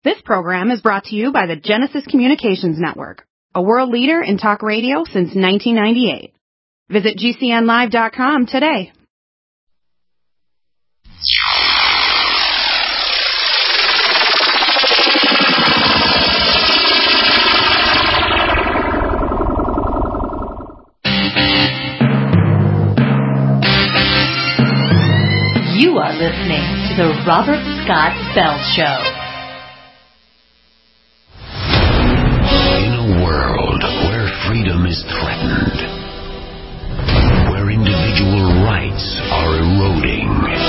This program is brought to you by the Genesis Communications Network, a world leader in talk radio since 1998. Visit GCNlive.com today. You are listening to the Robert Scott Bell Show. In a world where freedom is threatened, where individual rights are eroding,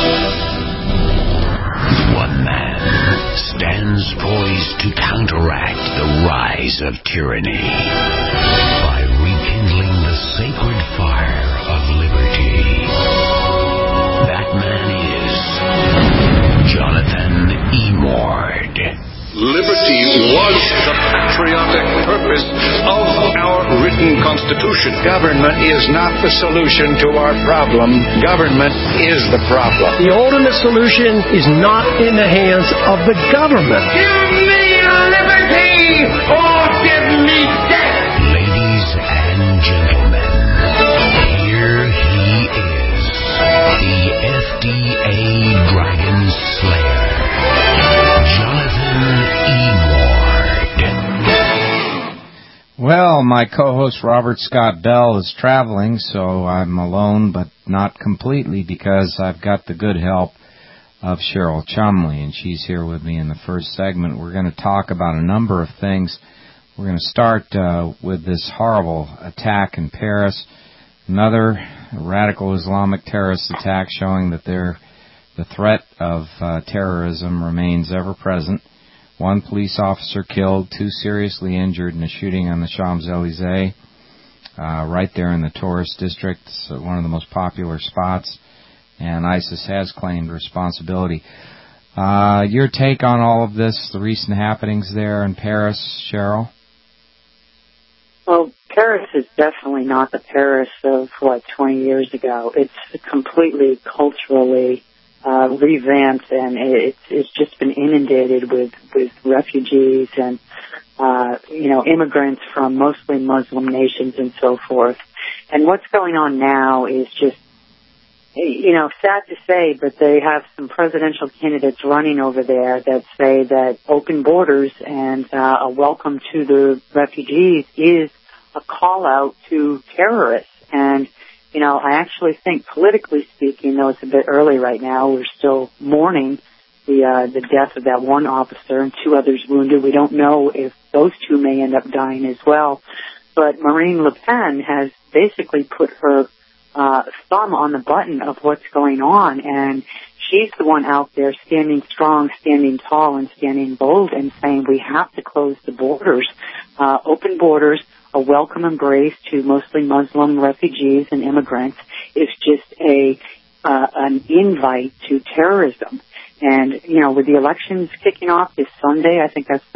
one man stands poised to counteract the rise of tyranny by rekindling the sacred fire of liberty. That man is Jonathan E. Mord. Liberty was the patriotic purpose of our written Constitution. Government is not the solution to our problem. Government is the problem. The ultimate solution is not in the hands of the government. Give me liberty or give me death. Ladies and gentlemen, here he is, the FDA Dragon Slayer, Jonathan E. Mord. Well, my co-host Robert Scott Bell is traveling, so I'm alone, but not completely, because I've got the good help of Cheryl Chumley, and she's here with me in the first segment. We're going to talk about a number of things. We're going to start with this horrible attack in Paris, another radical Islamic terrorist attack showing that the threat of terrorism remains ever present. One police officer killed, 2 seriously injured in a shooting on the Champs-Élysées, right there in the tourist district, one of the most popular spots, and ISIS has claimed responsibility. Your take on all of this, the recent happenings there in Paris, Cheryl? Well, Paris is definitely not the Paris of, 20 years ago. It's completely culturally revamped, and it's just been inundated with refugees and, immigrants from mostly Muslim nations and so forth. And what's going on now is just, sad to say, but they have some presidential candidates running over there that say that open borders and a welcome to the refugees is a call out to terrorists. And I actually think, politically speaking, though it's a bit early right now, we're still mourning the death of that one officer and 2 others wounded. We don't know if those 2 may end up dying as well. But Marine Le Pen has basically put her thumb on the button of what's going on, and she's the one out there standing strong, standing tall, and standing bold and saying we have to close the borders, open borders. A welcome embrace to mostly Muslim refugees and immigrants is just an invite to terrorism. And, with the elections kicking off this Sunday, I think that's the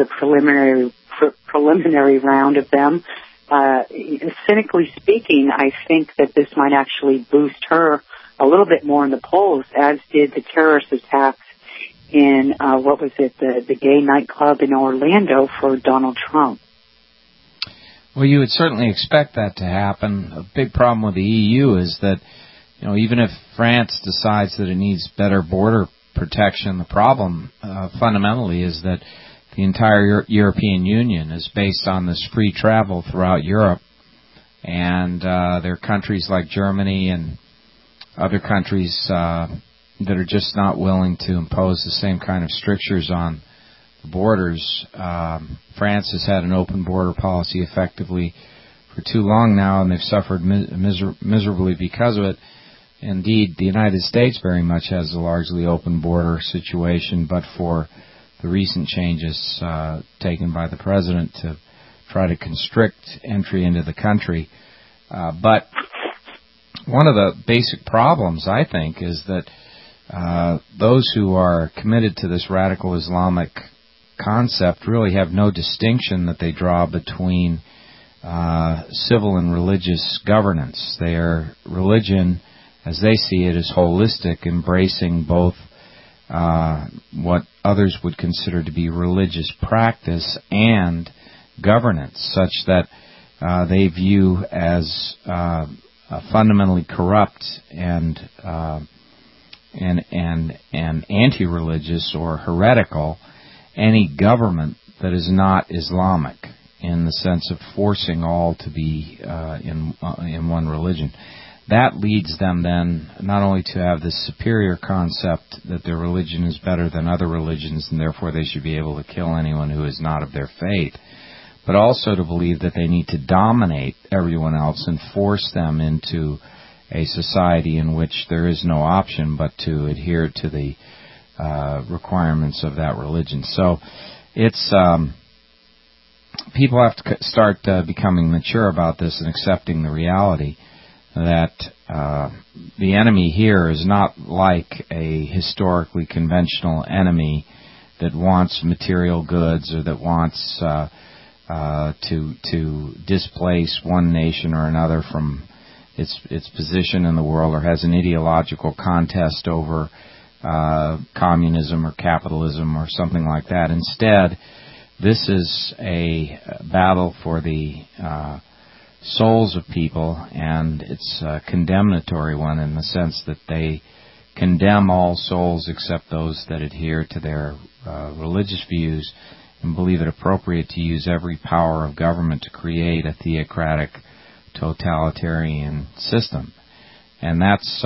preliminary round of them. Cynically speaking, I think that this might actually boost her a little bit more in the polls, as did the terrorist attacks in, the gay nightclub in Orlando for Donald Trump. Well, you would certainly expect that to happen. A big problem with the EU is that, even if France decides that it needs better border protection, the problem fundamentally is that the entire European Union is based on this free travel throughout Europe, and there are countries like Germany and other countries that are just not willing to impose the same kind of strictures on borders. France has had an open border policy effectively for too long now, and they've suffered miserably because of it. Indeed, the United States very much has a largely open border situation, but for the recent changes taken by the president to try to constrict entry into the country. But one of the basic problems, I think, is that those who are committed to this radical Islamic concept really have no distinction that they draw between civil and religious governance. Their religion, as they see it, is holistic, embracing both what others would consider to be religious practice and governance, such that they view as fundamentally corrupt and anti-religious or heretical any government that is not Islamic, in the sense of forcing all to be in one religion. That leads them then not only to have this superior concept that their religion is better than other religions and therefore they should be able to kill anyone who is not of their faith, but also to believe that they need to dominate everyone else and force them into a society in which there is no option but to adhere to the requirements of that religion. So it's people have to start becoming mature about this and accepting the reality that the enemy here is not like a historically conventional enemy that wants material goods or that wants to displace one nation or another from its position in the world, or has an ideological contest over communism or capitalism or something like that. Instead, this is a battle for the souls of people, and it's a condemnatory one in the sense that they condemn all souls except those that adhere to their religious views and believe it appropriate to use every power of government to create a theocratic, totalitarian system. And that's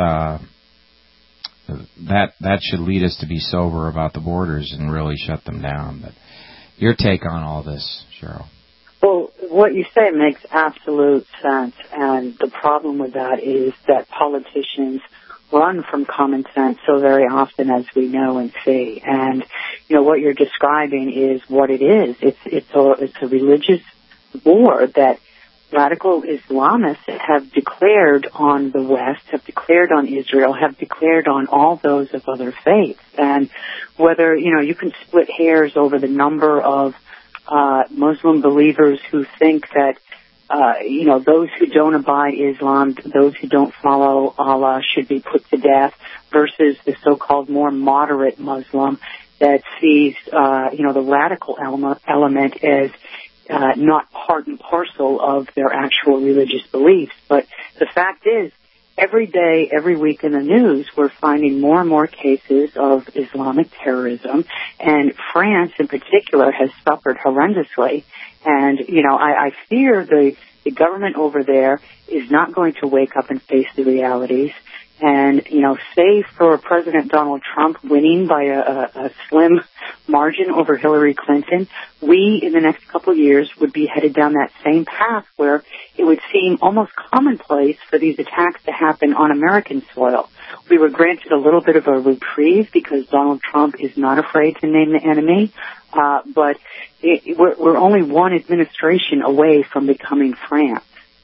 that should lead us to be sober about the borders and really shut them down. But your take on all this, Cheryl? Well, what you say makes absolute sense, and the problem with that is that politicians run from common sense so very often, as we know and see. And what you're describing is what it is. It's a religious war that radical Islamists have declared on the West, have declared on Israel, have declared on all those of other faiths. And whether you can split hairs over the number of Muslim believers who think that, those who don't abide Islam, those who don't follow Allah should be put to death, versus the so-called more moderate Muslim that sees, the radical element as not part and parcel of their actual religious beliefs. But the fact is, every day, every week in the news, we're finding more and more cases of Islamic terrorism, and France in particular has suffered horrendously. And, I fear the government over there is not going to wake up and face the realities. And, save for President Donald Trump winning by a slim margin over Hillary Clinton, we, in the next couple of years, would be headed down that same path where it would seem almost commonplace for these attacks to happen on American soil. We were granted a little bit of a reprieve because Donald Trump is not afraid to name the enemy, but we're only one administration away from becoming France.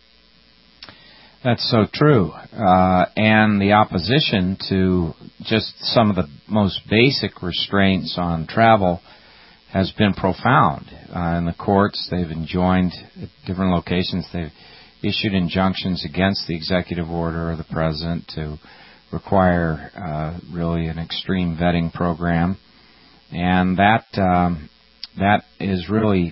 That's so true. And the opposition to just some of the most basic restraints on travel has been profound. In the courts, they've enjoined at different locations, they've issued injunctions against the executive order of the president to require really an extreme vetting program. And that is really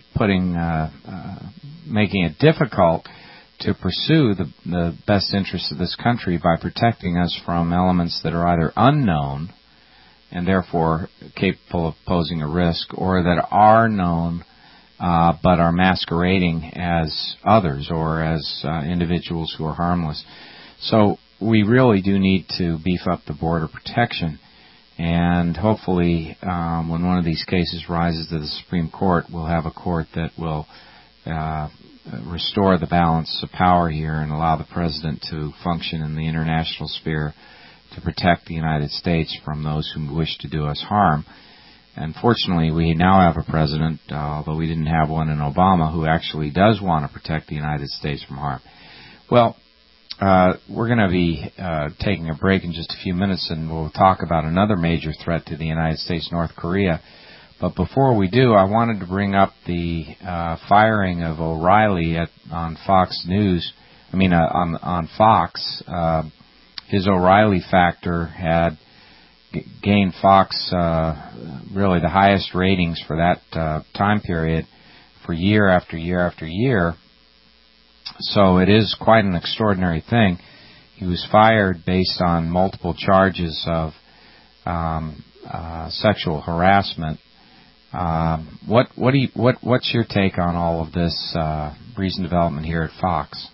making it difficult to pursue the best interests of this country by protecting us from elements that are either unknown and therefore capable of posing a risk, or that are known but are masquerading as others or as individuals who are harmless. So we really do need to beef up the border protection, and hopefully when one of these cases rises to the Supreme Court, we'll have a court that will restore the balance of power here and allow the president to function in the international sphere to protect the United States from those who wish to do us harm. And fortunately, we now have a president, although we didn't have one in Obama, who actually does want to protect the United States from harm. Well, we're going to be taking a break in just a few minutes, and we'll talk about another major threat to the United States, North Korea. But before we do, I wanted to bring up the firing of O'Reilly on Fox News. On Fox. His O'Reilly factor had gained Fox really the highest ratings for that time period for year after year after year. So it is quite an extraordinary thing. He was fired based on multiple charges of sexual harassment. What's your take on all of this recent development here at Fox?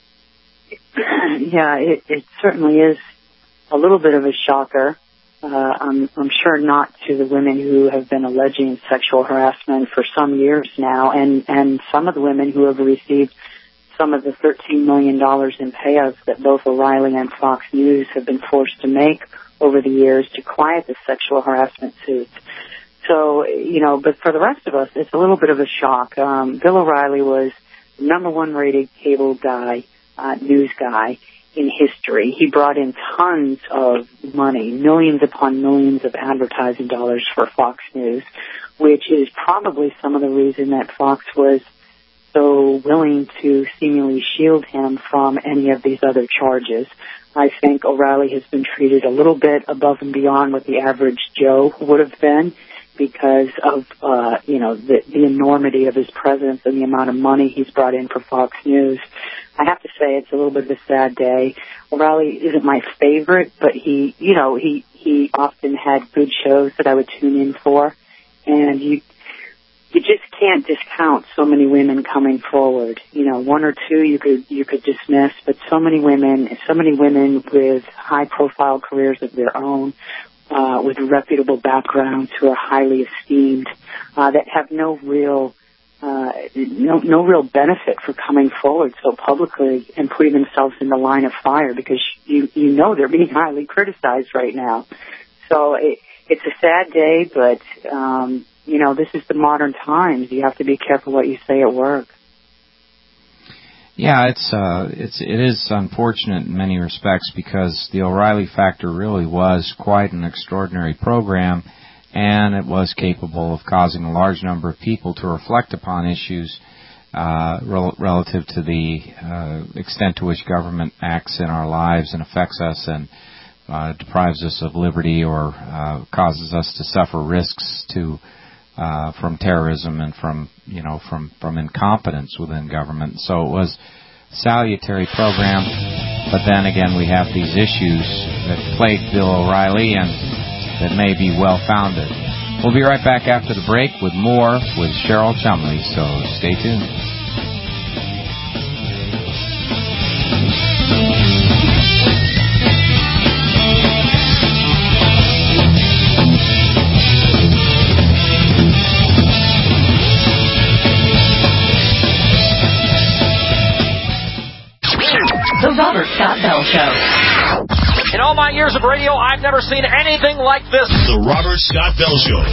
Yeah, it certainly is a little bit of a shocker. I'm sure not to the women who have been alleging sexual harassment for some years now, and some of the women who have received some of the $13 million in payouts that both O'Reilly and Fox News have been forced to make over the years to quiet the sexual harassment suits. So, but for the rest of us, it's a little bit of a shock. Bill O'Reilly was the #1 rated cable guy, news guy in history. He brought in tons of money, millions upon millions of advertising dollars for Fox News, which is probably some of the reason that Fox was so willing to seemingly shield him from any of these other charges. I think O'Reilly has been treated a little bit above and beyond what the average Joe would have been because of, the enormity of his presence and the amount of money he's brought in for Fox News. I have to say it's a little bit of a sad day. O'Reilly isn't my favorite, but he often had good shows that I would tune in for, and you just can't discount so many women coming forward. One or two you could dismiss, but so many women with high-profile careers of their own, with reputable backgrounds who are highly esteemed, that have no real benefit for coming forward so publicly and putting themselves in the line of fire because they're being highly criticized right now. So it's a sad day, but this is the modern times. You have to be careful what you say at work. Yeah, it is unfortunate in many respects because the O'Reilly Factor really was quite an extraordinary program, and it was capable of causing a large number of people to reflect upon issues relative to the extent to which government acts in our lives and affects us and deprives us of liberty or causes us to suffer risks from terrorism and from incompetence within government. So it was a salutary program, but then again we have these issues that plague Bill O'Reilly and that may be well-founded. We'll be right back after the break with more with Cheryl Chumley, so stay tuned. The Robert Scott Bell Show. In all my years of radio, I've never seen anything like this. The Robert Scott Bell Show.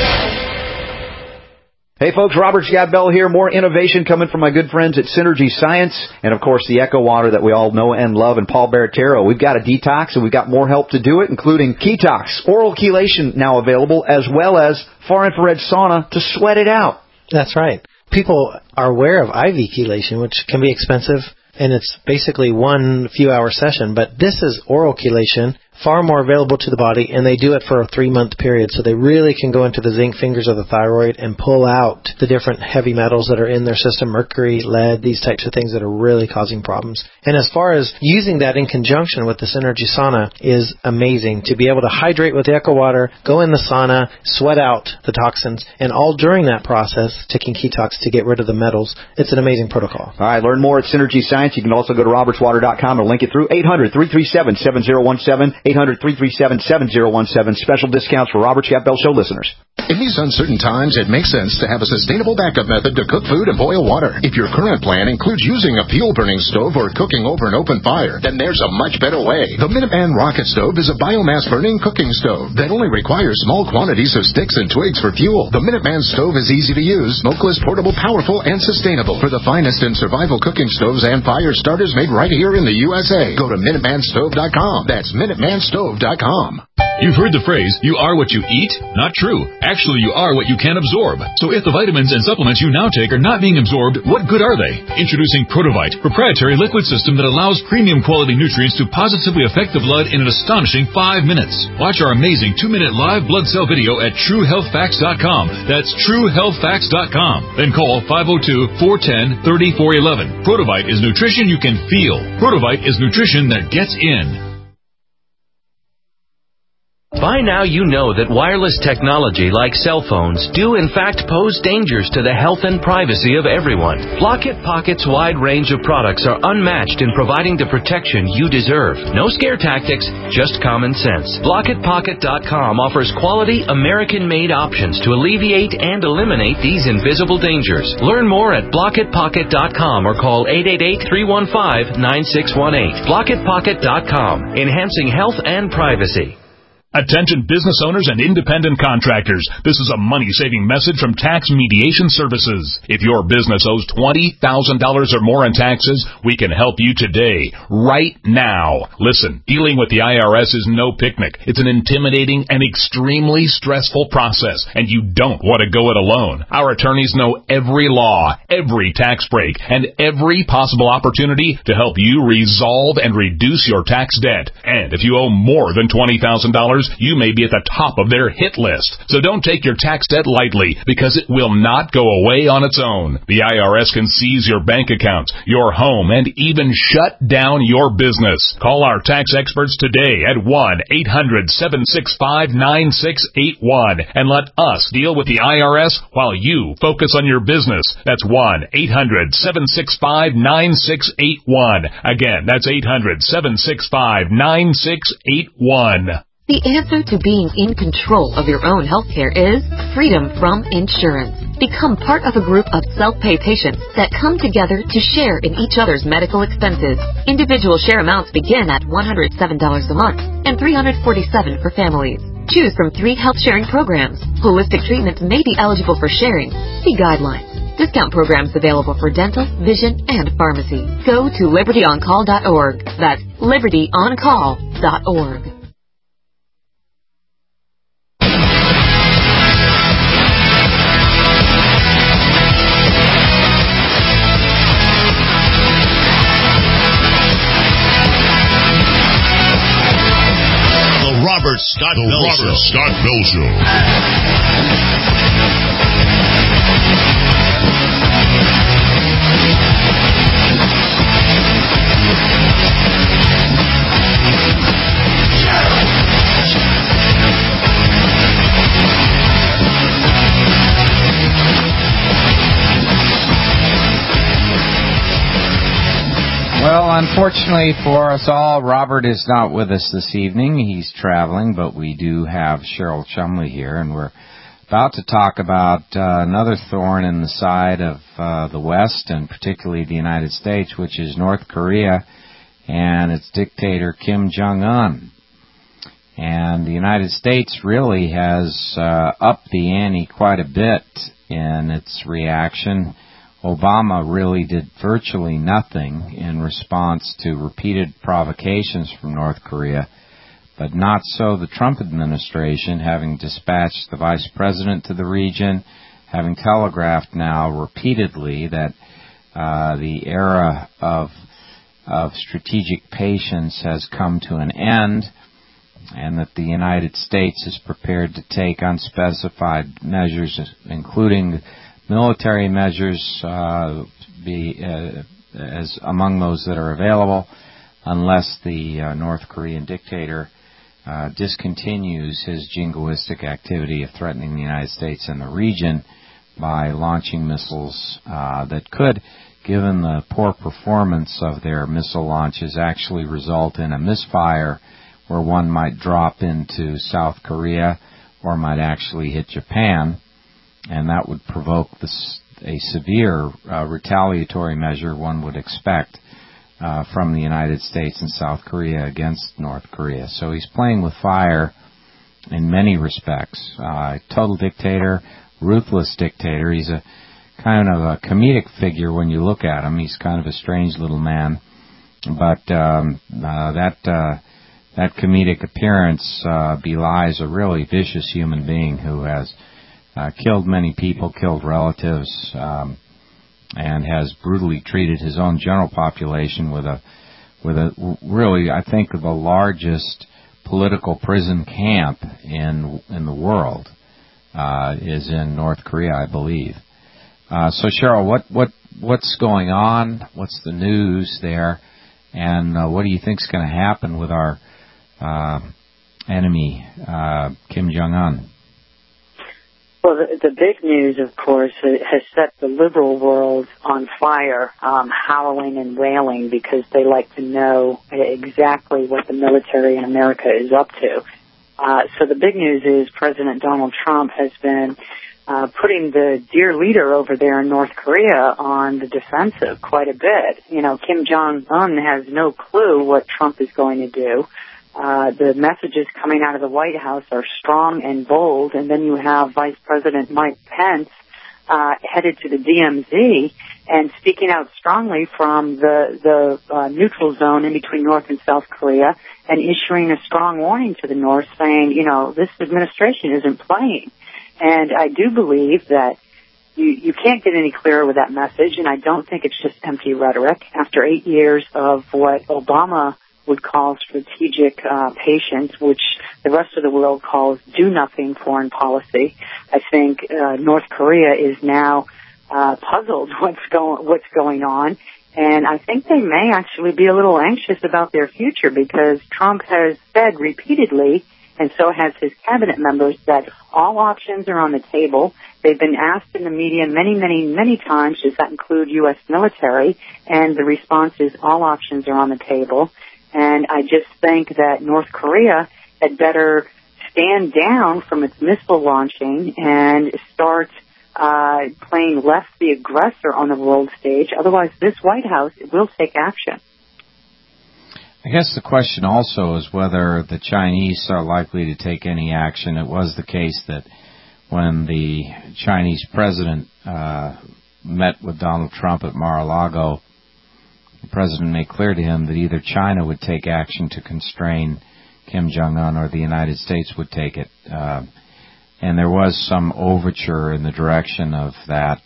Hey folks, Robert Scott Bell here. More innovation coming from my good friends at Synergy Science. And of course the Echo Water that we all know and love, and Paul Baratero. We've got a detox and we've got more help to do it, including Ketox, oral chelation now available, as well as far infrared sauna to sweat it out. That's right. People are aware of IV chelation, which can be expensive, and it's basically 1 few-hour session. But this is oral chelation, far more available to the body, and they do it for a 3-month period. So they really can go into the zinc fingers of the thyroid and pull out the different heavy metals that are in their system, mercury, lead, these types of things that are really causing problems. And as far as using that in conjunction with the Synergy Sauna is amazing. To be able to hydrate with the Echo Water, go in the sauna, sweat out the toxins, and all during that process, taking Ketox to get rid of the metals. It's an amazing protocol. All right, learn more at Synergy Science. You can also go to robertswater.com and link it through 800-337-7017. 800-337-7017. Special discounts for Robert Scott Bell Show listeners. In these uncertain times, it makes sense to have a sustainable backup method to cook food and boil water. If your current plan includes using a fuel-burning stove or cooking over an open fire, then there's a much better way. The Minuteman Rocket Stove is a biomass-burning cooking stove that only requires small quantities of sticks and twigs for fuel. The Minuteman Stove is easy to use, smokeless, portable, powerful, and sustainable. For the finest in survival cooking stoves and fire starters made right here in the USA, go to MinutemanStove.com. That's MinutemanStove.com. You've heard the phrase, you are what you eat? Not true. Actually, you are what you can absorb. So if the vitamins and supplements you now take are not being absorbed, what good are they? Introducing Protovite, proprietary liquid system that allows premium quality nutrients to positively affect the blood in an astonishing 5 minutes. Watch our amazing 2-minute live blood cell video at TrueHealthFacts.com. That's TrueHealthFacts.com. Then call 502-410-3411. Protovite is nutrition you can feel. Protovite is nutrition that gets in. By now you know that wireless technology like cell phones do in fact pose dangers to the health and privacy of everyone. Blockit Pocket's wide range of products are unmatched in providing the protection you deserve. No scare tactics, just common sense. BlockitPocket.com offers quality American-made options to alleviate and eliminate these invisible dangers. Learn more at BlockitPocket.com or call 888-315-9618. BlockitPocket.com, enhancing health and privacy. Attention business owners and independent contractors. This is a money-saving message from Tax Mediation Services. If your business owes $20,000 or more in taxes, we can help you today, right now. Listen, dealing with the IRS is no picnic. It's an intimidating and extremely stressful process, and you don't want to go it alone. Our attorneys know every law, every tax break, and every possible opportunity to help you resolve and reduce your tax debt. And if you owe more than $20,000, you may be at the top of their hit list. So don't take your tax debt lightly, because it will not go away on its own. The IRS can seize your bank accounts, your home, and even shut down your business. Call our tax experts today at 1-800-765-9681 and let us deal with the IRS while you focus on your business. That's 1-800-765-9681. Again, that's 800-765-9681. The answer to being in control of your own healthcare is freedom from insurance. Become part of a group of self-pay patients that come together to share in each other's medical expenses. Individual share amounts begin at $107 a month and $347 for families. Choose from 3 health-sharing programs. Holistic treatments may be eligible for sharing. See guidelines. Discount programs available for dental, vision, and pharmacy. Go to libertyoncall.org. That's libertyoncall.org. Robert Scott Bell Show. Well, unfortunately for us all, Robert is not with us this evening. He's traveling, but we do have Cheryl Chumley here, and we're about to talk about another thorn in the side of the West, and particularly the United States, which is North Korea and its dictator Kim Jong-un. And the United States really has upped the ante quite a bit in its reaction. Obama really did virtually nothing in response to repeated provocations from North Korea, but not so the Trump administration, having dispatched the vice president to the region, having telegraphed now repeatedly that the era of strategic patience has come to an end, and that the United States is prepared to take unspecified measures, including military measures, as among those that are available, unless the North Korean dictator discontinues his jingoistic activity of threatening the United States and the region by launching missiles that could, given the poor performance of their missile launches, actually result in a misfire where one might drop into South Korea or might actually hit Japan. And that would provoke a severe retaliatory measure one would expect from the United States and South Korea against North Korea. So he's playing with fire in many respects. Total dictator, ruthless dictator. He's a kind of a comedic figure when you look at him. He's kind of a strange little man. But that that comedic appearance belies a really vicious human being who has killed many people, killed relatives, and has brutally treated his own general population with a really, I think, the largest political prison camp in the world is in North Korea, I believe. So Cheryl, what's going on? What's the news there? And what do you think is going to happen with our enemy, Kim Jong-un? Well, the big news, of course, has set the liberal world on fire, howling and wailing because they like to know exactly what the military in America is up to. So the big news is President Donald Trump has been putting the dear leader over there in North Korea on the defensive quite a bit. You know, Kim Jong-un has no clue what Trump is going to do. The messages coming out of the White House are strong and bold, and then you have Vice President Mike Pence headed to the DMZ and speaking out strongly from the neutral zone in between North and South Korea and issuing a strong warning to the North saying, you know, this administration isn't playing. And I do believe that you can't get any clearer with that message, and I don't think it's just empty rhetoric. After 8 years of what Obama would call strategic patience, which the rest of the world calls do-nothing foreign policy, I think North Korea is now puzzled what's going on, and I think they may actually be a little anxious about their future because Trump has said repeatedly, and so has his cabinet members, that all options are on the table. They've been asked in the media many times, does that include U.S. military? And the response is all options are on the table. And I just think that North Korea had better stand down from its missile launching and start playing less the aggressor on the world stage. Otherwise, this White House will take action. I guess the question also is whether the Chinese are likely to take any action. It was the case that when the Chinese president met with Donald Trump at Mar-a-Lago, the president made clear to him that either China would take action to constrain Kim Jong-un or the United States would take it. And there was some overture in the direction of that.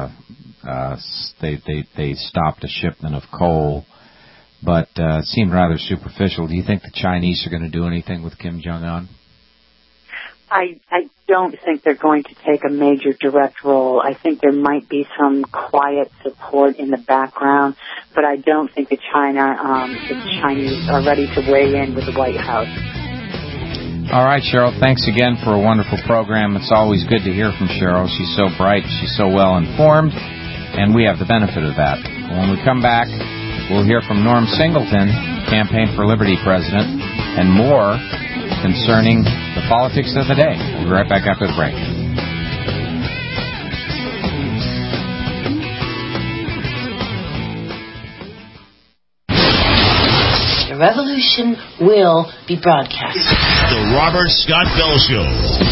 They stopped a shipment of coal, but it seemed rather superficial. Do you think the Chinese are going to do anything with Kim Jong-un? I don't think they're going to take a major direct role. I think there might be some quiet support in the background, but I don't think the Chinese are ready to weigh in with the White House. All right, Cheryl, thanks again for a wonderful program. It's always good to hear from Cheryl. She's so bright, she's so well informed, and we have the benefit of that. When we come back, we'll hear from Norm Singleton, Campaign for Liberty president, and more concerning the politics of the day. We'll be right back after the break. The revolution will be broadcast. The Robert Scott Bell Show.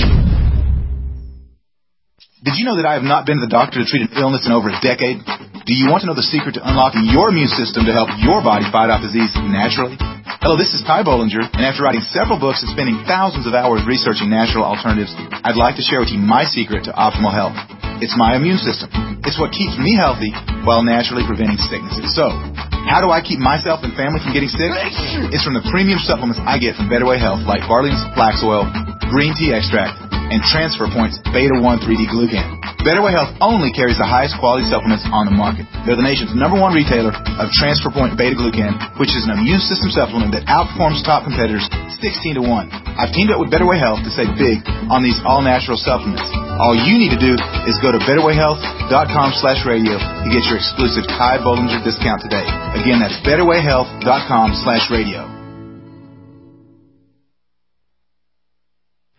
Did you know that I have not been to the doctor to treat an illness in over a decade? Do you want to know the secret to unlocking your immune system to help your body fight off disease naturally? Hello, this is Ty Bollinger, and after writing several books and spending thousands of hours researching natural alternatives, I'd like to share with you my secret to optimal health. It's my immune system. It's what keeps me healthy while naturally preventing sicknesses. So, how do I keep myself and family from getting sick? It's from the premium supplements I get from Better Way Health, like Barley's Flax Oil, Green Tea Extract, and Transfer Point's Beta 1 3D Glucan. Better Way Health only carries the highest quality supplements on the market. They're the nation's #1 retailer of Transfer Point Beta Glucan, which is an immune system supplement that outperforms top competitors 16 to 1. I've teamed up with Better Way Health to save big on these all-natural supplements. All you need to do is go to betterwayhealth.com/radio to get your exclusive Ty Bollinger discount today. Again, that's betterwayhealth.com/radio.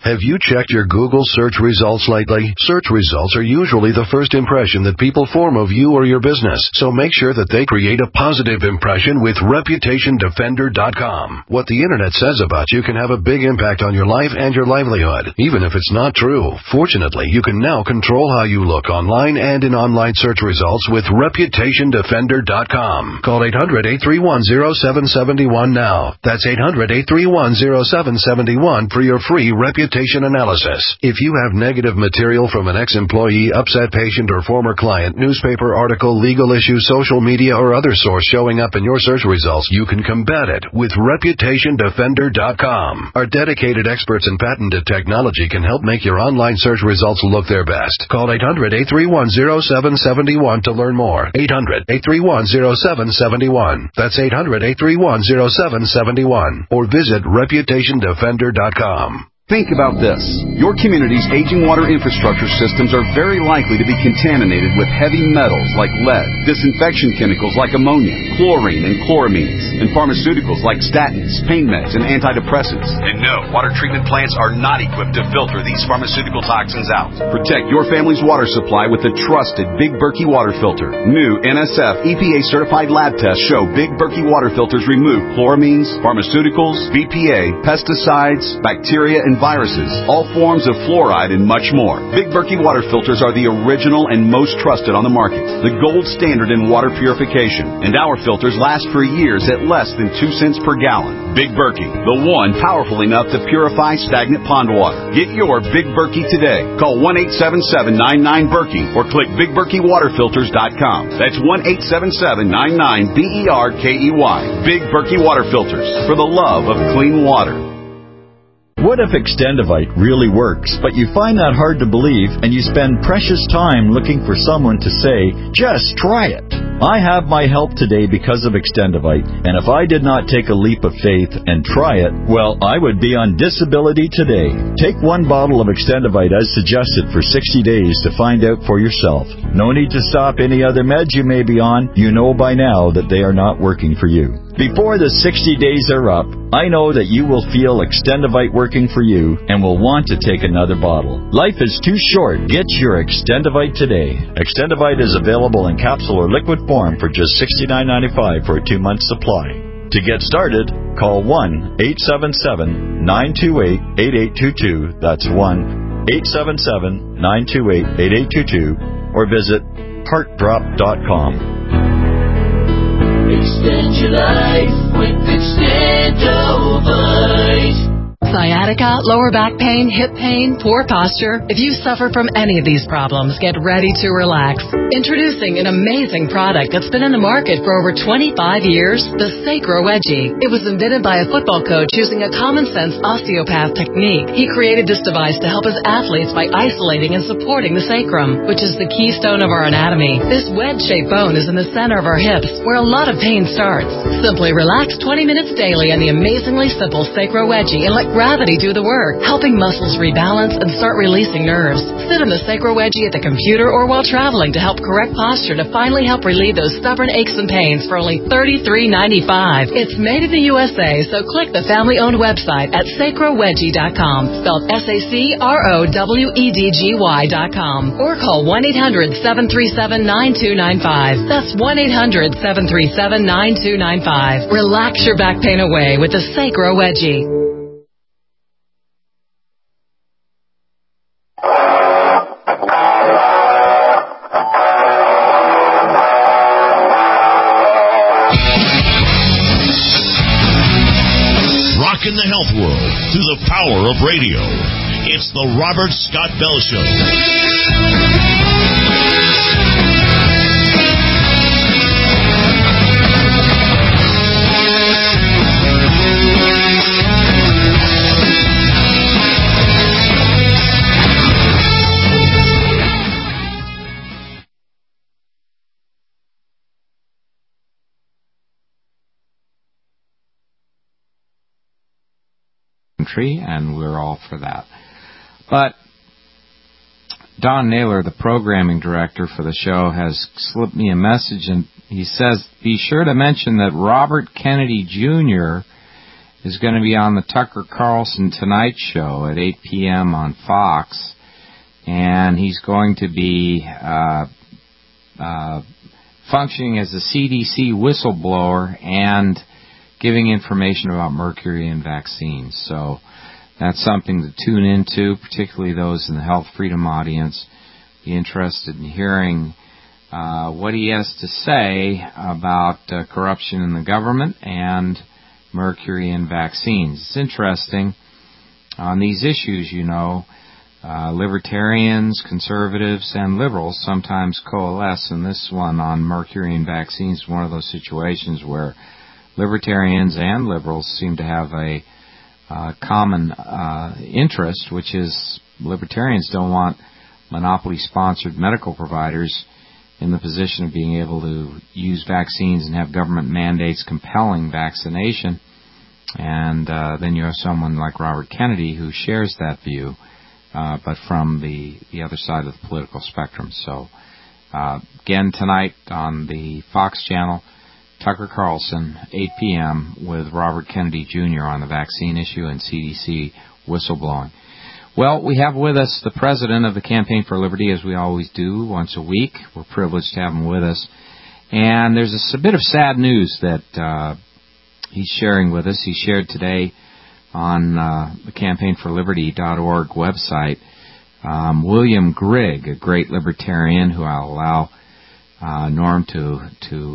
Have you checked your Google search results lately? Search results are usually the first impression that people form of you or your business, so make sure that they create a positive impression with ReputationDefender.com. What the Internet says about you can have a big impact on your life and your livelihood, even if it's not true. Fortunately, you can now control how you look online and in online search results with ReputationDefender.com. Call 800-831-0771 now. That's 800-831-0771 for your free reputation analysis. If you have negative material from an ex-employee, upset patient, or former client, newspaper article, legal issue, social media, or other source showing up in your search results, you can combat it with ReputationDefender.com. Our dedicated experts in patented technology can help make your online search results look their best. Call 800-831-0771 to learn more. 800-831-0771. That's 800-831-0771. Or visit ReputationDefender.com. Think about this. Your community's aging water infrastructure systems are very likely to be contaminated with heavy metals like lead, disinfection chemicals like ammonia, chlorine and chloramines, and pharmaceuticals like statins, pain meds, and antidepressants. And no, water treatment plants are not equipped to filter these pharmaceutical toxins out. Protect your family's water supply with the trusted Big Berkey water filter. New NSF EPA-certified lab tests show Big Berkey water filters remove chloramines, pharmaceuticals, BPA, pesticides, bacteria, and viruses, all forms of fluoride, and much more. Big Berkey water filters are the original and most trusted on the market, the gold standard in water purification, and our filters last for years at less than 2 cents per gallon. Big Berkey, the one powerful enough to purify stagnant pond water. Get your Big Berkey today. Call 1-877-99-BERKEY or click BigBerkeyWaterFilters.com. That's 1-877-99-BERKEY. Big Berkey Water Filters, for the love of clean water. What if Extendivite really works, but you find that hard to believe and you spend precious time looking for someone to say, just try it? I have my help today because of Extendivite, and if I did not take a leap of faith and try it, well, I would be on disability today. Take 1 bottle of Extendivite as suggested for 60 days to find out for yourself. No need to stop any other meds you may be on. You know by now that they are not working for you. Before the 60 days are up, I know that you will feel Extendivite working for you and will want to take another bottle. Life is too short. Get your Extendivite today. Extendivite is available in capsule or liquid form for just $69.95 for a 2-month supply. To get started, call 1-877-928-8822. That's 1-877-928-8822. Or visit heartdrop.com. Extend your life with Extendivite. Sciatica, lower back pain, hip pain, poor posture. If you suffer from any of these problems, get ready to relax. Introducing an amazing product that's been in the market for over 25 years, the Sacro Wedgie. It was invented by a football coach using a common-sense osteopath technique. He created this device to help his athletes by isolating and supporting the sacrum, which is the keystone of our anatomy. This wedge-shaped bone is in the center of our hips, where a lot of pain starts. Simply relax 20 minutes daily on the amazingly simple Sacro Wedgie and let gravity do the work, helping muscles rebalance and start releasing nerves. Sit in the Sacro Wedgie at the computer or while traveling to help correct posture to finally help relieve those stubborn aches and pains for only $33.95. It's made in the USA, so click the family-owned website at sacrowedgie.com, spelled SACROWEDGY.com, or call 1-800-737-9295. That's 1-800-737-9295. Relax your back pain away with the Sacro Wedgie. In the health world through the power of radio. It's the Robert Scott Bell Show. And we're all for that. But Don Naylor, the programming director for the show, has slipped me a message, and he says, be sure to mention that Robert Kennedy Jr. is going to be on the Tucker Carlson Tonight Show at 8 p.m. on Fox, and he's going to be functioning as a CDC whistleblower and giving information about mercury in vaccines. So that's something to tune into, particularly those in the Health Freedom audience. Be interested in hearing what he has to say about corruption in the government and mercury in vaccines. It's interesting on these issues, libertarians, conservatives, and liberals sometimes coalesce, and this one on mercury in vaccines is one of those situations where libertarians and liberals seem to have a common interest, which is libertarians don't want monopoly-sponsored medical providers in the position of being able to use vaccines and have government mandates compelling vaccination. And then you have someone like Robert Kennedy who shares that view, but from the other side of the political spectrum. So, again, tonight on the Fox channel, Tucker Carlson, 8 p.m. with Robert Kennedy Jr. on the vaccine issue and CDC whistleblowing. Well, we have with us the president of the Campaign for Liberty, as we always do, once a week. We're privileged to have him with us. And there's a bit of sad news that he's sharing with us. He shared today on the campaignforliberty.org website. William Grigg, a great libertarian who I'll allow Norm to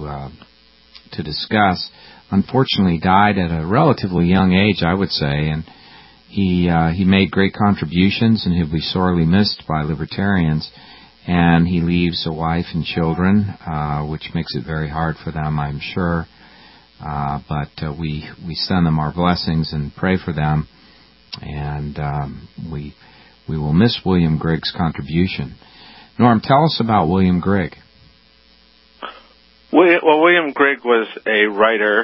discuss, unfortunately died at a relatively young age, I would say, and he made great contributions, and he'll be sorely missed by libertarians. And he leaves a wife and children, which makes it very hard for them, I'm sure. But we send them our blessings and pray for them, and we will miss William Grigg's contribution. Norm, tell us about William Grigg. Well, William Grigg was a writer,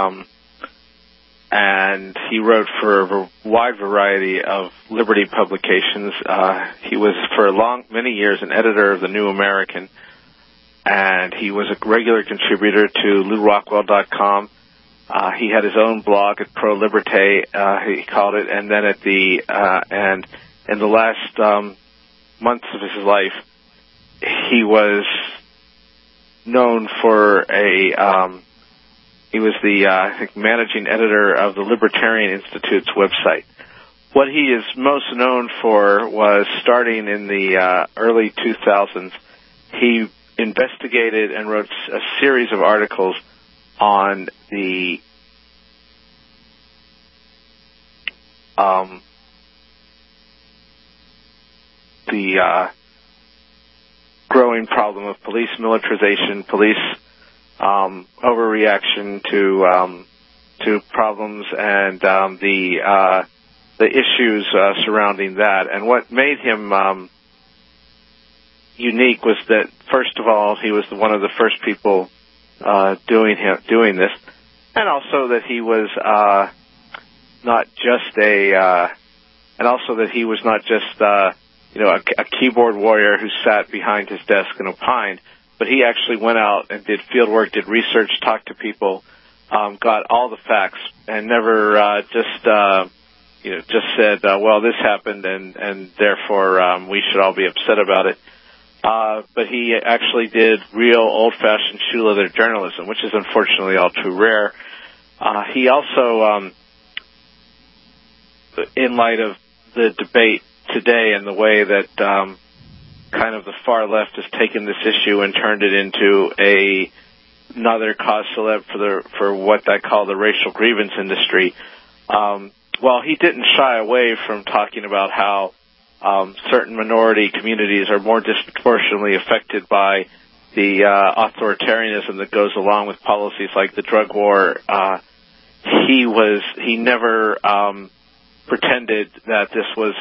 and he wrote for a wide variety of liberty publications. He was for many years an editor of the New American, and he was a regular contributor to LewRockwell.com. He had his own blog at Pro Liberté, he called it, and then and in the last months of his life, he was known for he was the I think managing editor of the Libertarian Institute's website. What he is most known for was, starting in the early 2000s, he investigated and wrote a series of articles on the growing problem of police militarization, police overreaction to problems, and the issues surrounding that. And what made him unique was that, first of all, he was one of the first people doing this, and also that he was not just a keyboard warrior who sat behind his desk and opined, but he actually went out and did field work, did research, talked to people, got all the facts, and never just said, well, this happened and therefore we should all be upset about it. But he actually did real old-fashioned shoe leather journalism, which is unfortunately all too rare. He also, in light of the debate today and the way that kind of the far left has taken this issue and turned it into another cause celeb for what I call the racial grievance industry, well, he didn't shy away from talking about how certain minority communities are more disproportionately affected by the authoritarianism that goes along with policies like the drug war. He never pretended that this was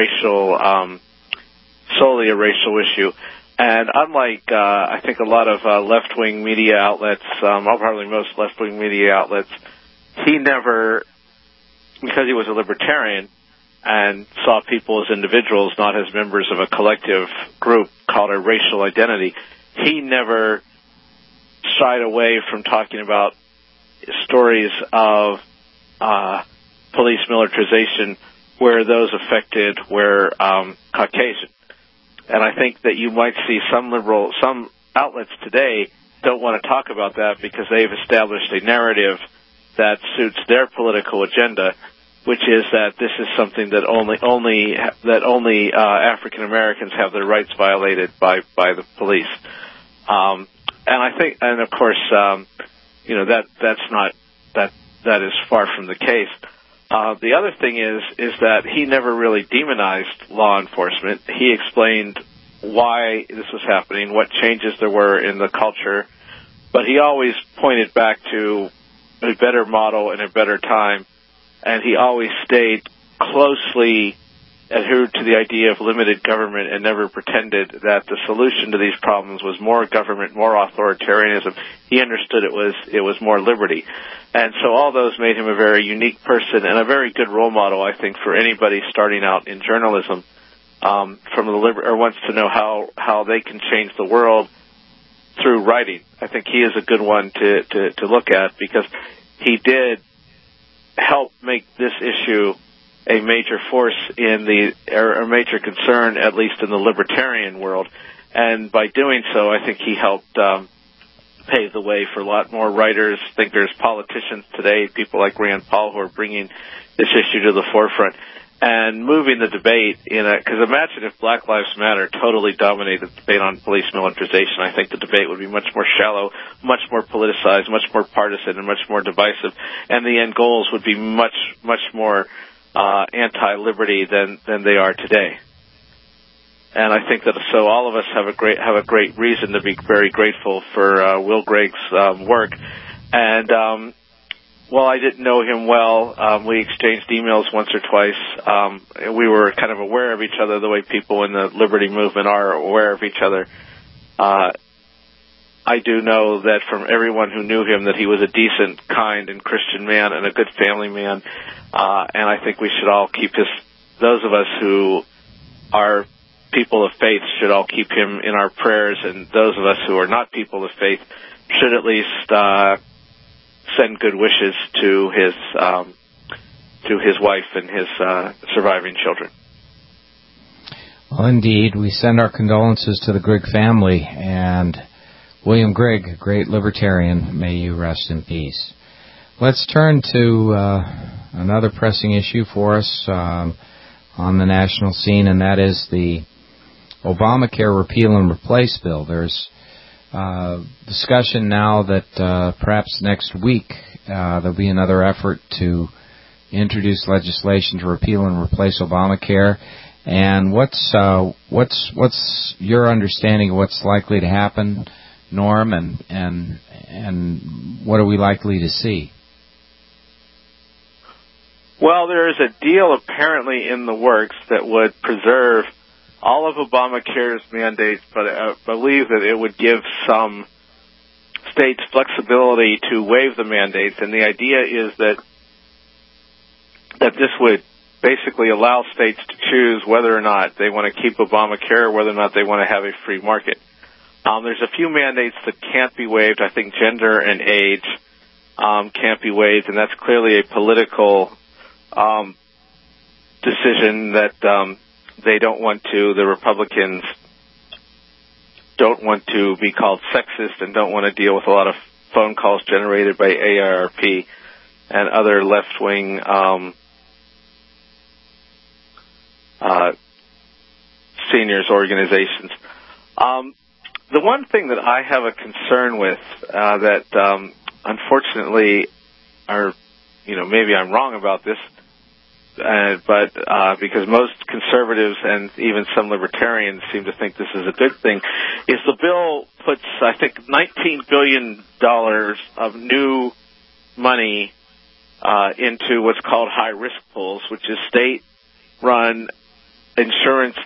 solely a racial issue. And unlike, I think, a lot of left-wing media outlets, probably most left-wing media outlets, he never, because he was a libertarian and saw people as individuals, not as members of a collective group called a racial identity, he never shied away from talking about stories of police militarization where those affected were Caucasian. And I think that you might see some outlets today don't want to talk about that because they've established a narrative that suits their political agenda, which is that this is something that only African Americans have their rights violated by the police. And I think, and of course, that is far from the case. The other thing is that he never really demonized law enforcement. He explained why this was happening, what changes there were in the culture, but he always pointed back to a better model and a better time, and he always stayed closely adhered to the idea of limited government and never pretended that the solution to these problems was more government, more authoritarianism. He understood it was more liberty. And so all those made him a very unique person and a very good role model, I think, for anybody starting out in journalism or wants to know how they can change the world through writing. I think he is a good one to look at because he did help make this issue a major force or a major concern, at least in the libertarian world. And by doing so, I think he helped pave the way for a lot more writers, thinkers, politicians today, people like Rand Paul, who are bringing this issue to the forefront and moving the debate because imagine if Black Lives Matter totally dominated the debate on police militarization. I think the debate would be much more shallow, much more politicized, much more partisan, and much more divisive, and the end goals would be much, much more anti-liberty than they are today. And I think that so all of us have a great reason to be very grateful for Will Gregg's work. And while I didn't know him well, we exchanged emails once or twice. We were kind of aware of each other the way people in the liberty movement are aware of each other. I do know that from everyone who knew him that he was a decent, kind, and Christian man and a good family man. And I think we should all keep those of us who are people of faith should all keep him in our prayers, and those of us who are not people of faith should at least send good wishes to his wife and his surviving children. Well, indeed, we send our condolences to the Gregg family, and William Gregg, a great libertarian, may you rest in peace. Let's turn to another pressing issue for us on the national scene, and that is the Obamacare repeal and replace bill. There's discussion now that perhaps next week there'll be another effort to introduce legislation to repeal and replace Obamacare. And what's your understanding of what's likely to happen, Norm, and what are we likely to see? Well, there is a deal apparently in the works that would preserve all of Obamacare's mandates, but I believe that it would give some states flexibility to waive the mandates. And the idea is that this would basically allow states to choose whether or not they want to keep Obamacare or whether or not they want to have a free market. There's a few mandates that can't be waived. I think gender and age can't be waived, and that's clearly a political decision that they don't want to. The Republicans don't want to be called sexist and don't want to deal with a lot of phone calls generated by AARP and other left-wing seniors organizations. The one thing that I have a concern with that unfortunately maybe I'm wrong about this, but because most conservatives and even some libertarians seem to think this is a good thing, is the bill puts, I think, $19 billion of new money into what's called high-risk pools, which is state-run insurance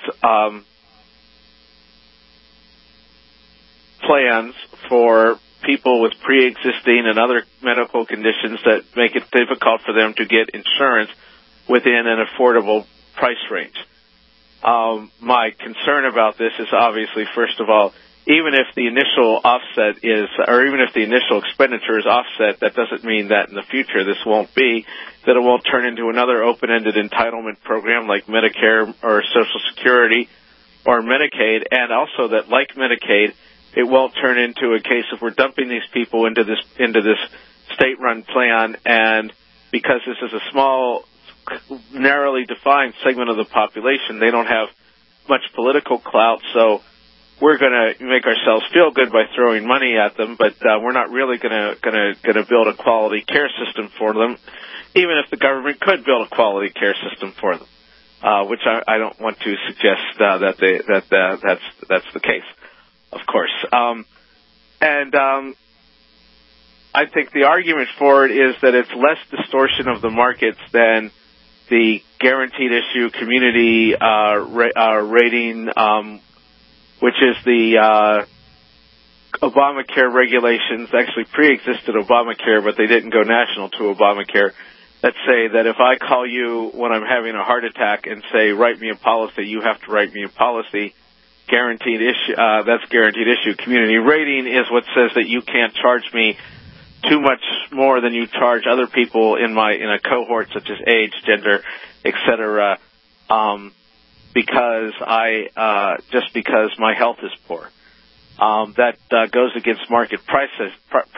plans for people with pre-existing and other medical conditions that make it difficult for them to get insurance within an affordable price range. My concern about this is obviously, first of all, even if the initial offset is, or even if the initial expenditure is offset, that doesn't mean that in the future this won't be, that it won't turn into another open-ended entitlement program like Medicare or Social Security or Medicaid, and also that, like Medicaid, it won't turn into a case of we're dumping these people into this state-run plan, and because this is a small, narrowly defined segment of the population, they don't have much political clout, so we're going to make ourselves feel good by throwing money at them, but we're not really going to build a quality care system for them, even if the government could build a quality care system for them, which I don't want to suggest that's the case, of course. I think the argument for it is that it's less distortion of the markets than the guaranteed issue community rating, which is the Obamacare regulations, actually pre-existed Obamacare, but they didn't go national to Obamacare, that say that if I call you when I'm having a heart attack and say, write me a policy, you have to write me a policy. Guaranteed issue, that's guaranteed issue. Community rating is what says that you can't charge me too much more than you charge other people in a cohort such as age, gender, etc. Because because my health is poor. That goes against market pricing.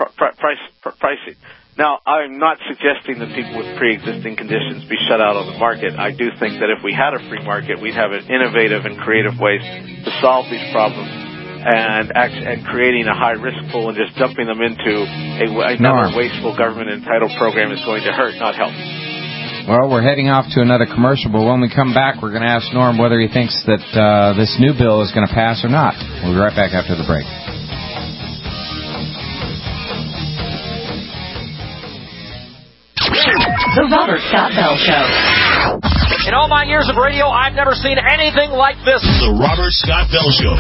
Now, I'm not suggesting that people with pre-existing conditions be shut out of the market. I do think that if we had a free market, we'd have innovative and creative ways to solve these problems, and creating a high-risk pool and just dumping them into another wasteful government-entitled program is going to hurt, not help. Well, we're heading off to another commercial, but when we come back, we're going to ask Norm whether he thinks that this new bill is going to pass or not. We'll be right back after the break. The Robert Scott Bell Show. In all my years of radio, I've never seen anything like this. The Robert Scott Bell Show.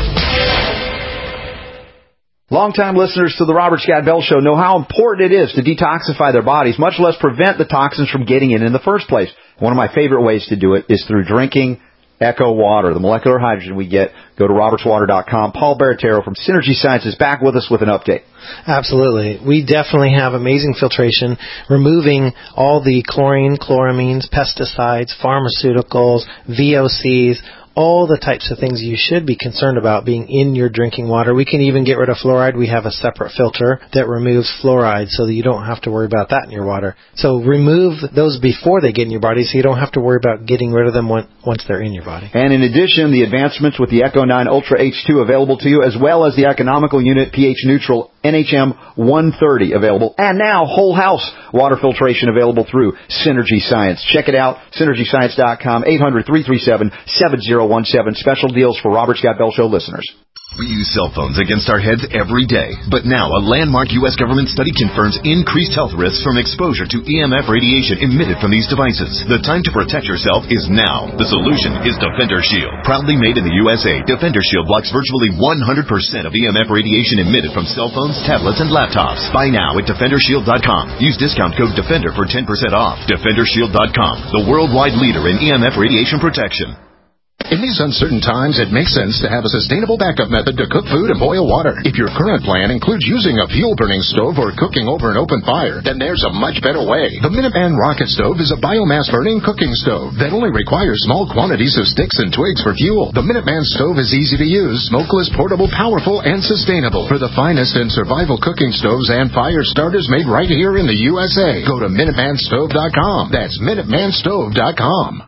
Longtime listeners to the Robert Scott Bell Show know how important it is to detoxify their bodies, much less prevent the toxins from getting in the first place. One of my favorite ways to do it is through drinking Echo Water, the molecular hydrogen we get. Go to robertswater.com. Paul Baratero from Synergy Science is back with us with an update. Absolutely. We definitely have amazing filtration, removing all the chlorine, chloramines, pesticides, pharmaceuticals, VOCs, all the types of things you should be concerned about being in your drinking water. We can even get rid of fluoride. We have a separate filter that removes fluoride so that you don't have to worry about that in your water. So remove those before they get in your body so you don't have to worry about getting rid of them once they're in your body. And in addition, the advancements with the Echo 9 Ultra H2 available to you, as well as the economical unit pH neutral NHM 130 available. And now whole house water filtration available through Synergy Science. Check it out, synergyscience.com, 800-337-7017. Special deals for Robert Scott Bell Show listeners. We use cell phones against our heads every day. But now a landmark U.S. government study confirms increased health risks from exposure to EMF radiation emitted from these devices. The time to protect yourself is now. The solution is Defender Shield. Proudly made in the USA, Defender Shield blocks virtually 100% of EMF radiation emitted from cell phones, tablets, and laptops. Buy now at DefenderShield.com. Use discount code DEFENDER for 10% off. DefenderShield.com, the worldwide leader in EMF radiation protection. In these uncertain times, it makes sense to have a sustainable backup method to cook food and boil water. If your current plan includes using a fuel-burning stove or cooking over an open fire, then there's a much better way. The Minuteman Rocket Stove is a biomass-burning cooking stove that only requires small quantities of sticks and twigs for fuel. The Minuteman Stove is easy to use, smokeless, portable, powerful, and sustainable. For the finest in survival cooking stoves and fire starters made right here in the USA, go to MinutemanStove.com. That's MinutemanStove.com.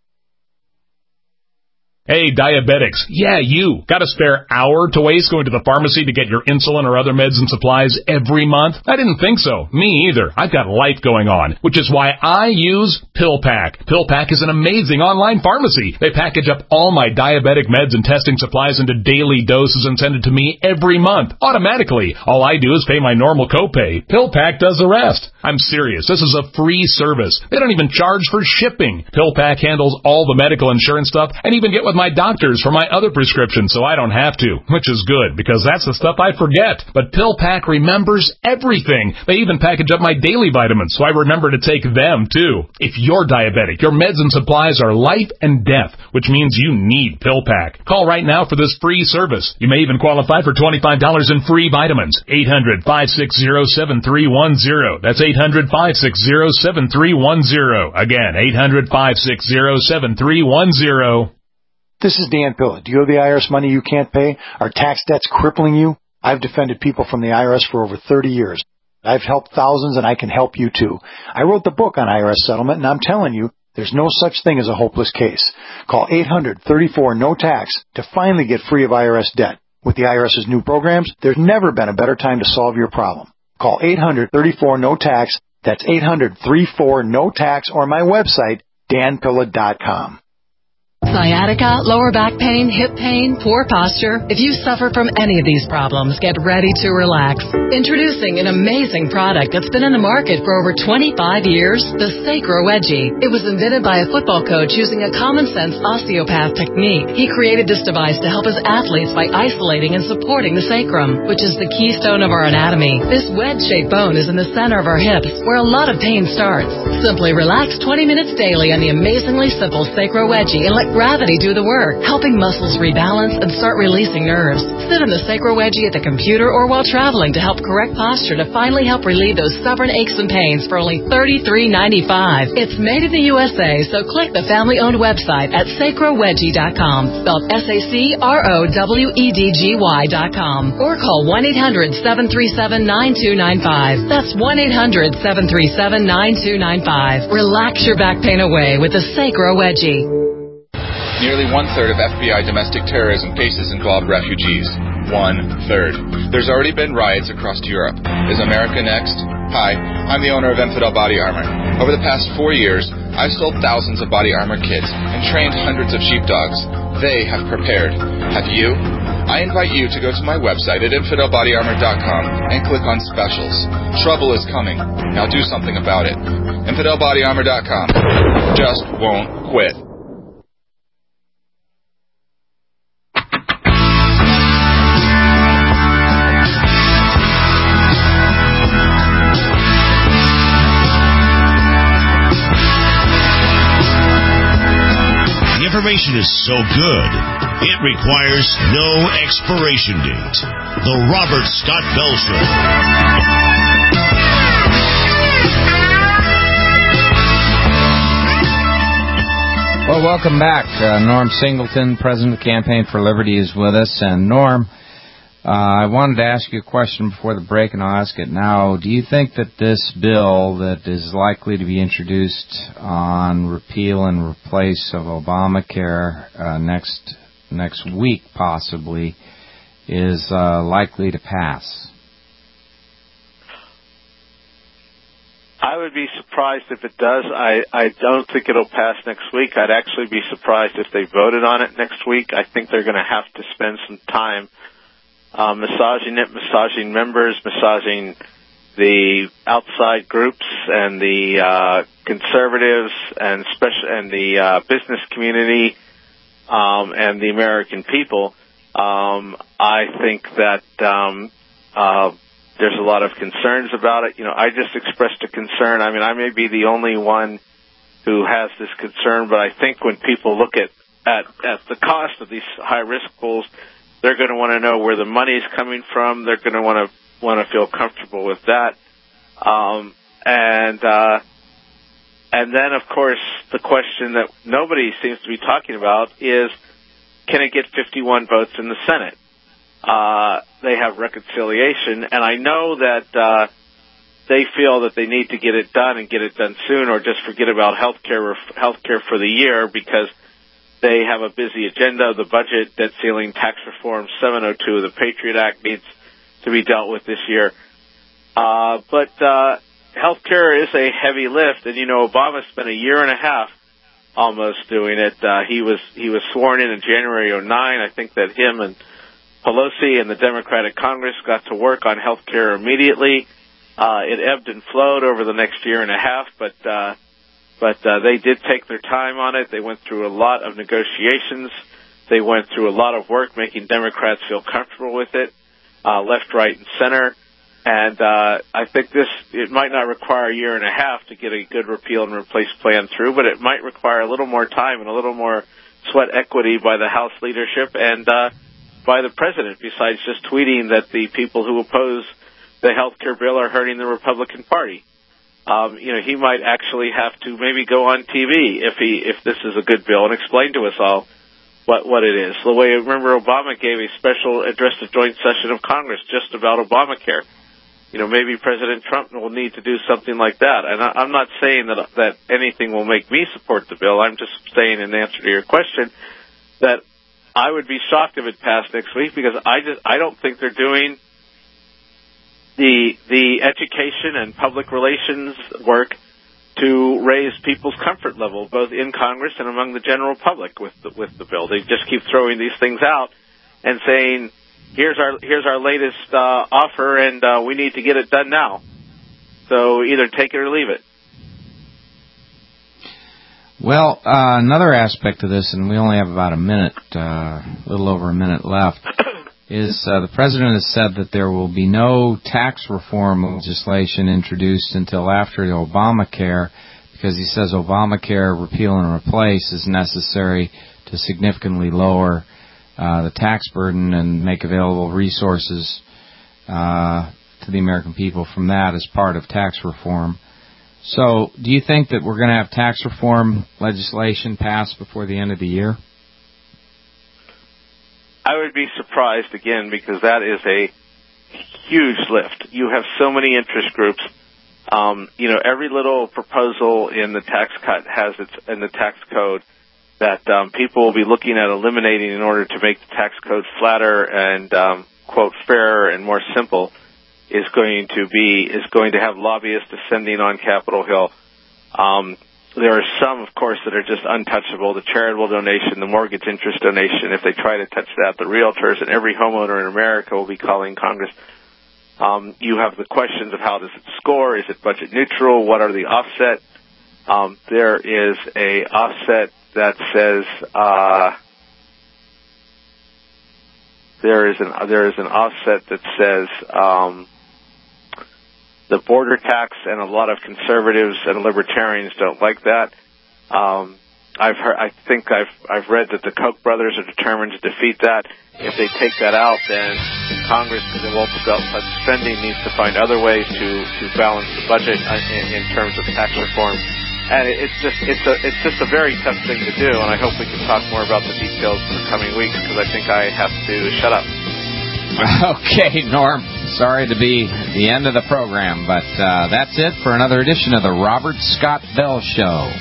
Hey, diabetics. Yeah, you. Got a spare hour to waste going to the pharmacy to get your insulin or other meds and supplies every month? I didn't think so. Me either. I've got life going on, which is why I use PillPack. PillPack is an amazing online pharmacy. They package up all my diabetic meds and testing supplies into daily doses and send it to me every month, automatically. All I do is pay my normal copay. PillPack does the rest. I'm serious. This is a free service. They don't even charge for shipping. PillPack handles all the medical insurance stuff and even get with my doctors for my other prescriptions so I don't have to, which is good because that's the stuff I forget. But PillPack remembers everything. They even package up my daily vitamins so I remember to take them too. If you're diabetic, your meds and supplies are life and death, which means you need PillPack. Call right now for this free service. You may even qualify for $25 in free vitamins. 800-560-7310. That's 800-560-7310. Again, 800-560-7310. This is Dan Pilla. Do you owe the IRS money you can't pay? Are tax debts crippling you? I've defended people from the IRS for over 30 years. I've helped thousands, and I can help you too. I wrote the book on IRS settlement, and I'm telling you, there's no such thing as a hopeless case. Call 800-34-NO-TAX to finally get free of IRS debt. With the IRS's new programs, there's never been a better time to solve your problem. Call 800-34-NO-TAX. That's 800-34-NO-TAX, or my website, danpilla.com. Sciatica, lower back pain, hip pain, poor posture. If you suffer from any of these problems, get ready to relax. Introducing an amazing product that's been in the market for over 25 years, the Sacro Wedgie. It was invented by a football coach using a common-sense osteopath technique. He created this device to help his athletes by isolating and supporting the sacrum, which is the keystone of our anatomy. This wedge-shaped bone is in the center of our hips, where a lot of pain starts. Simply relax 20 minutes daily on the amazingly simple Sacro Wedgie and let gravity do the work, helping muscles rebalance and start releasing nerves. Sit in the Sacro Wedgie at the computer or while traveling to help correct posture to finally help relieve those stubborn aches and pains for only $33.95. It's made in the USA, so click the family-owned website at sacrowedgie.com, spelled SACROWEDGY.com, or call 1-800-737-9295. That's 1-800-737-9295. Relax your back pain away with the Sacro Wedgie. Nearly one-third of FBI domestic terrorism cases involved refugees. One-third. There's already been riots across Europe. Is America next? Hi, I'm the owner of Infidel Body Armor. Over the past 4 years, I've sold thousands of body armor kits and trained hundreds of sheepdogs. They have prepared. Have you? I invite you to go to my website at InfidelBodyArmor.com and click on Specials. Trouble is coming. Now do something about it. InfidelBodyArmor.com. Just won't quit. Information is so good, it requires no expiration date. The Robert Scott Bell Show. Well, welcome back. Norm Singleton, President of the Campaign for Liberty, is with us. And Norm, I wanted to ask you a question before the break, and I'll ask it now. Do you think that this bill that is likely to be introduced on repeal and replace of Obamacare next week, possibly, is likely to pass? I would be surprised if it does. I don't think it'll pass next week. I'd actually be surprised if they voted on it next week. I think they're going to have to spend some time massaging it, massaging members, massaging the outside groups and the conservatives and the business community and the American people. I think that there's a lot of concerns about it. You know, I just expressed a concern. I mean, I may be the only one who has this concern, but I think when people look at the cost of these high-risk pools, they're going to want to know where the money is coming from. They're going to want to feel comfortable with that. And then, of course, the question that nobody seems to be talking about is, can it get 51 votes in the Senate? They have reconciliation, and I know that they feel that they need to get it done and get it done soon, or just forget about health care for the year, because they have a busy agenda. The budget, debt ceiling, tax reform, 702 of the Patriot Act needs to be dealt with this year. But health care is a heavy lift, and, you know, Obama spent a year and a half almost doing it. He was sworn in January of 2009. I think that him and Pelosi and the Democratic Congress got to work on health care immediately. It ebbed and flowed over the next year and a half, but they did take their time on it. They went through a lot of negotiations. They went through a lot of work making Democrats feel comfortable with it, left, right, and center. And I think it might not require a year and a half to get a good repeal and replace plan through, but it might require a little more time and a little more sweat equity by the House leadership and by the president, besides just tweeting that the people who oppose the health care bill are hurting the Republican Party. He might actually have to maybe go on TV if this is a good bill and explain to us all what it is. The way, remember, Obama gave a special address to joint session of Congress just about Obamacare. Maybe President Trump will need to do something like that. And I'm not saying that anything will make me support the bill. I'm just saying, in answer to your question, that I would be shocked if it passed next week, because I don't think they're doing the education and public relations work to raise people's comfort level, both in Congress and among the general public with the bill. They just keep throwing these things out and saying, here's our latest offer, and we need to get it done now. So either take it or leave it. Well, another aspect of this, and we only have about a little over a minute left, is the president has said that there will be no tax reform legislation introduced until after the Obamacare, because he says Obamacare repeal and replace is necessary to significantly lower the tax burden and make available resources to the American people from that as part of tax reform. So do you think that we're going to have tax reform legislation passed before the end of the year? I would be surprised, again, because that is a huge lift. You have so many interest groups. Every little proposal in the tax cut has in the tax code that people will be looking at eliminating in order to make the tax code flatter and, quote, fairer and more simple, is going to have lobbyists descending on Capitol Hill. There are some, of course, that are just untouchable. The charitable donation, the mortgage interest donation, if they try to touch that, the realtors and every homeowner in America will be calling Congress. You have the questions of how does it score? Is it budget neutral? What are the offset? There is a offset that says there is an offset that says the border tax, and a lot of conservatives and libertarians don't like that. I've read that the Koch brothers are determined to defeat that. If they take that out, then Congress, because it won't stop spending, needs to find other ways to balance the budget in terms of tax reform. And it's just a very tough thing to do. And I hope we can talk more about the details in the coming weeks, because I think I have to shut up. Okay, Norm. Sorry to be the end of the program, but that's it for another edition of the Robert Scott Bell Show.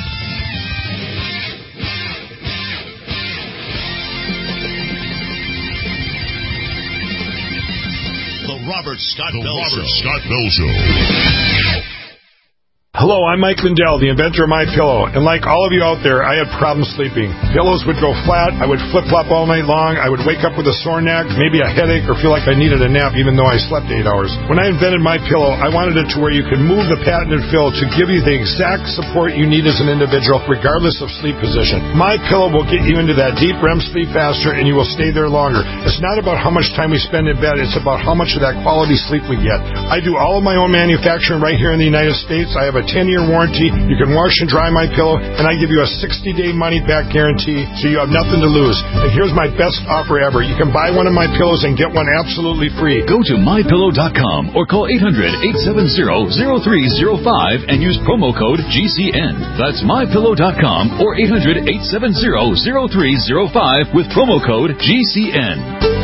The Robert Scott Bell Show. Hello, I'm Mike Lindell, the inventor of MyPillow, and like all of you out there, I had problems sleeping. Pillows would go flat, I would flip-flop all night long, I would wake up with a sore neck, maybe a headache, or feel like I needed a nap even though I slept 8 hours. When I invented MyPillow, I wanted it to where you could move the patented fill to give you the exact support you need as an individual, regardless of sleep position. MyPillow will get you into that deep REM sleep faster, and you will stay there longer. It's not about how much time we spend in bed, it's about how much of that quality sleep we get. I do all of my own manufacturing right here in the United States. I have a 10-year warranty. You can wash and dry MyPillow, and I give you a 60-day money-back guarantee, so you have nothing to lose. And here's my best offer ever. You can buy one of my pillows and get one absolutely free. Go to MyPillow.com or call 800-870-0305 and use promo code GCN. That's MyPillow.com or 800-870-0305 with promo code GCN.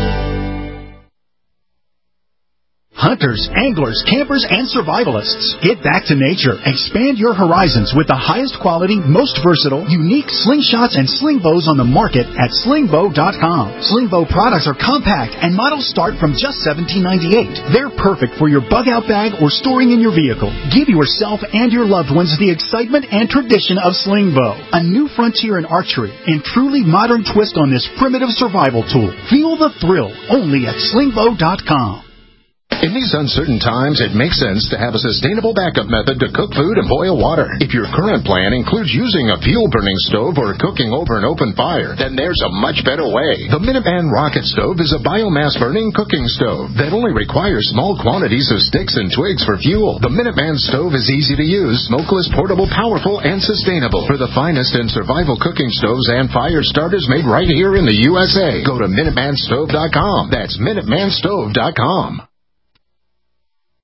Hunters, anglers, campers, and survivalists. Get back to nature. Expand your horizons with the highest quality, most versatile, unique slingshots and sling bows on the market at slingbow.com. Slingbow products are compact and models start from just $17.98. They're perfect for your bug-out bag or storing in your vehicle. Give yourself and your loved ones the excitement and tradition of Slingbow, a new frontier in archery and truly modern twist on this primitive survival tool. Feel the thrill only at slingbow.com. In these uncertain times, it makes sense to have a sustainable backup method to cook food and boil water. If your current plan includes using a fuel-burning stove or cooking over an open fire, then there's a much better way. The Minuteman Rocket Stove is a biomass-burning cooking stove that only requires small quantities of sticks and twigs for fuel. The Minuteman stove is easy to use, smokeless, portable, powerful, and sustainable. For the finest in survival cooking stoves and fire starters made right here in the USA, go to MinutemanStove.com. That's MinutemanStove.com.